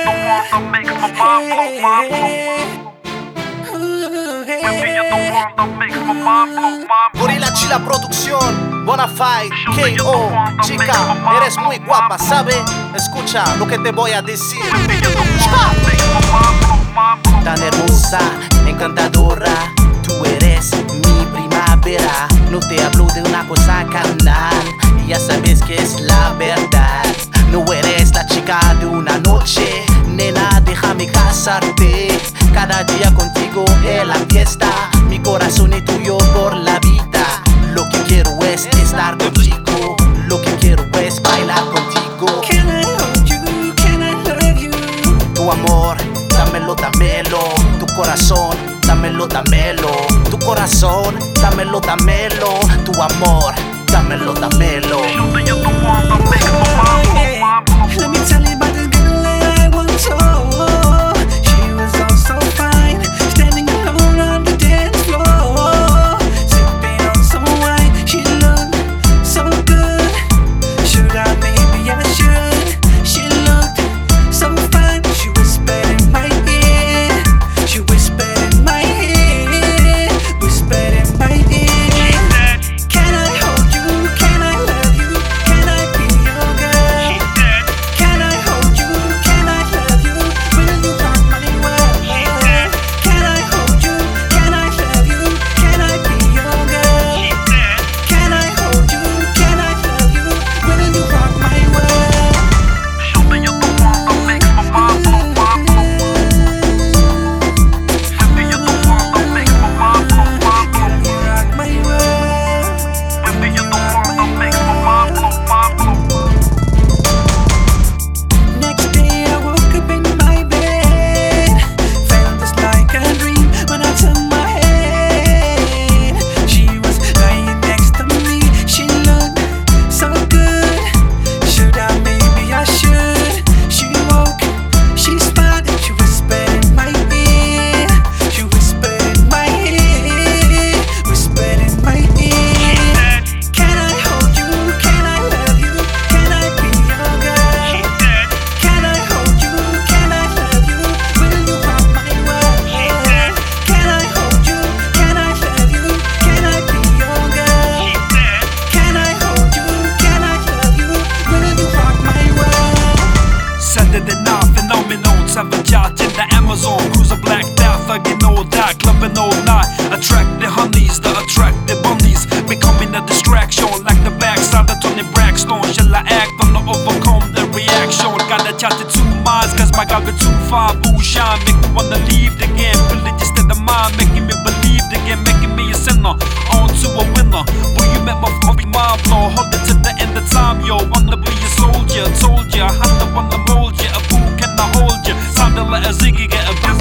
the one that makes my mind blow, mind blow. Baby, you're the one that makes my mind blow, mind blow. Gorilla Chila Producción, Bonafide, K.O. Chica, eres muy guapa, ¿sabe? Escucha lo que te voy a decir. Baby, you're the one that makes my mind blow, mind blow. Tan hermosa, encantadora, tú eres mi primavera. No te hablo de una cosa carnal, ya sabes que es la verdad. No eres la chica de una noche, nena, déjame casarte. Cada día contigo en la fiesta, mi corazón es tuyo por la vida. Lo que quiero es estar contigo, lo que quiero es bailar contigo. Can I hold you? Can I love you? Tu amor, dámelo, dámelo. Tu corazón, dámelo, dámelo. Tu corazón, dámelo, dámelo. Tu amor, dámelo, dámelo. Baby, you're the one that makes my mind blow, mind blow. Let me tell you about this girl that I once saw. She was all so fine, standing alone on the dance floor, sipping on some wine. She looked so good. Should I? Maybe I should. She looked so fine. She whispered in my ear. She whispered in my ear. Whispered in my ear. Can I hold you? Can I love you? Can I be your girl? Can I hold you? Can I love you? Will you rock my world? Can I hold you? Can I love you? Can I be your girl? Can I hold you? Can I love you? Will you rock my world? Baby, you're the one that makes my mind blow, mind blow. Baby, you're the one that makes my mind blow, mind blow. Rock my world. Baby, you're the one that makes my mind blow, mind blow. Next day I woke up in my bed, felt just like a dream when I turned my head. She was lying next to me. She looked so good. Should I? Maybe I should. She woke, she smiled, and she whispered in my ear. She whispered in my ear. Whispered in my ear. Can I hold you? Can I love you? Can I be your girl? Can I hold you? Can I love you? Will you rock my world? Can I hold you? Can I love you? Can I be your girl? Can I hold you? Can I love you? Will you rock my world? Saturday night, phenomenon, savage out in the Amazon. Cruiser blacked out, thugging all that, clubbing all night. Attract the honeys, that attract the bunnies. Becoming a distraction, like the backside of Tony Braxton. Shall I act on to overcome the reaction? Gotta chat to 2 minds, cause my guy got 2-5 ooh shine. Make me wanna leave again, religious state of mind. Making me believe again, making me a sinner, on to a winner. Boy, you met my fucking mind blow. Hold it to the end of time, yo. Wanna be a soldier, told ya, I had to wanna mold ya. A boo, can I hold ya? Sounded like a Ziggy, get a boo.